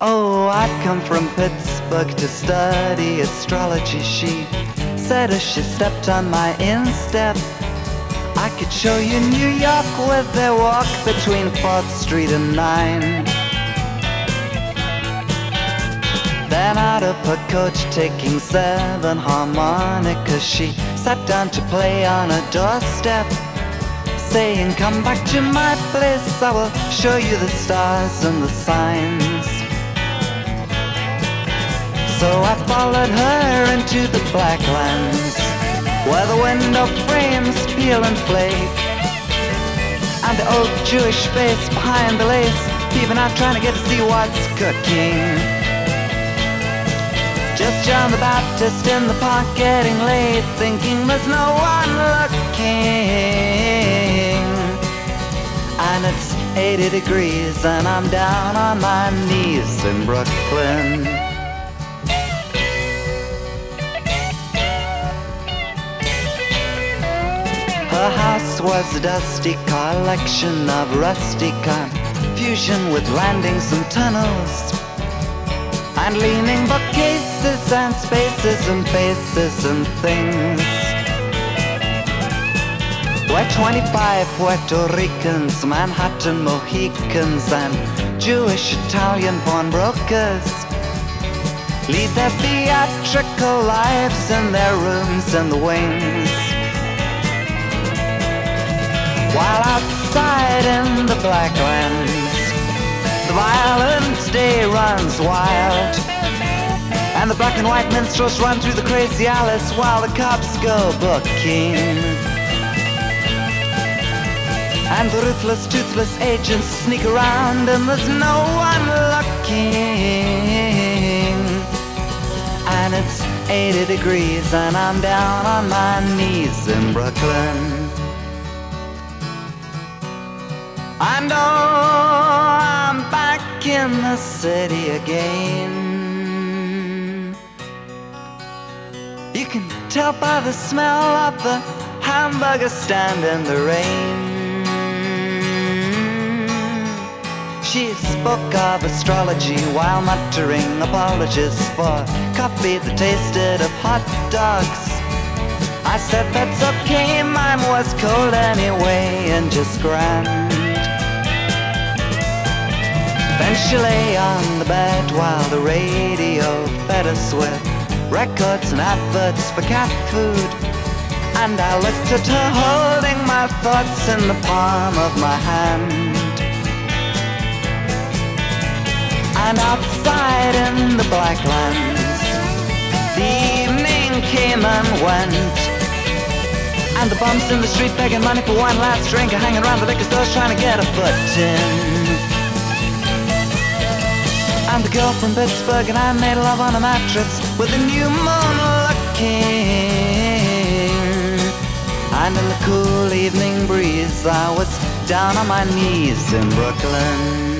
Oh, I'd come from Pittsburgh to study astrology. She said as she stepped on my instep, I could show you New York with their walk between 4th Street and 9. Then out of her coach taking 7 harmonicas, she sat down to play on a doorstep, saying, come back to my place, I will show you the stars and the signs. So I followed her into the Blacklands, where the window frames peel and flake, and the old Jewish face behind the lace peeping out trying to get to see what's cooking. Just John the Baptist in the park getting late, thinking there's no one looking. And it's 80 degrees and I'm down on my knees in Brooklyn. Her house was a dusty collection of rusty confusion, with landings and tunnels and leaning bookcases and spaces and faces and things, where 25 Puerto Ricans, Manhattan Mohicans, and Jewish Italian pawnbrokers lead their theatrical lives in their rooms in the wings, while outside in the Blacklands the violent day runs wild, and the black and white minstrels run through the crazy alleys while the cops go booking, and the ruthless, toothless agents sneak around and there's no one looking. And it's 80 degrees and I'm down on my knees in Brooklyn. And oh, I'm back in the city again. You can tell by the smell of the hamburger stand in the rain. She spoke of astrology while muttering apologies for coffee that tasted of hot dogs. I said that's okay, mine was cold anyway and just grand. Then she lay on the bed while the radio fed us with records and adverts for cat food, and I looked at her holding my thoughts in the palm of my hand. And outside in the Blacklands the evening came and went, and the bums in the street begging money for one last drink are hanging around the liquor stores trying to get a foot in. And the girl from Pittsburgh and I made love on a mattress with the new moon looking, and in the cool evening breeze I was down on my knees in Brooklyn.